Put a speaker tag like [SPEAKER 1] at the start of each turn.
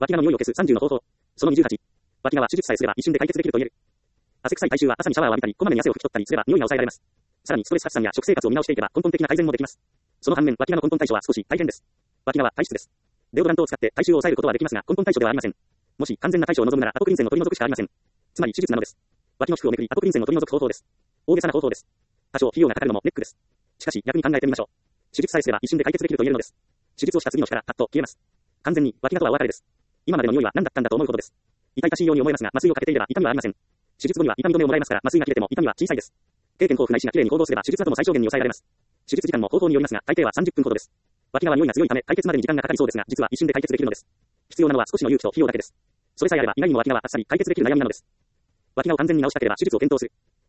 [SPEAKER 1] 脇側の匂いを消す30の方法。その28。脇側手術さえすれば一瞬で解決できると言える。汗臭い体臭は朝にシャワーを浴びたり、こまめに汗を拭き取ったりすれば匂いが抑えられます。さらにストレス発散や食生活を見直していけば根本的な改善もできます。その反面、脇側の根本対処は少し大変です。脇側体質です。デオドラントを使って体臭を抑えることはできますが、根本対処ではありません。もし完全な対処を望むならアポクリン腺を取り除くしかありません。つまり手術なのです。脇の皮膚をめくりアポクリン腺を取り除く方法です。大げさな方法です。多少費用がかかるのもネックです。しかし逆に考えてみましょう。手術さえすれば一瞬で解決できると言えるのです。手術をした次の日からパッと消えます。完全に脇側とはお別れです。今までの匂いは何だったんだと思うほどです。痛々しいように思えますが、麻酔をかけていれば痛みはありません。手術後には痛み止めをもらえますから、麻酔が切れても痛みは小さいです。経験豊富な医師がきれいに行動すれば手術後も最小限に抑えられます。手術時間も方法によりますが、大抵は30分ほどです。脇側匂いが強いため解決までに時間がかかりそうですが、実は一瞬で解決できるのです。必要なのは少しの勇気と費用だけです。それさえあれば意外にも脇側はあっさり解決できる悩みなのです。脇側を完全に直したければ手術を検討する。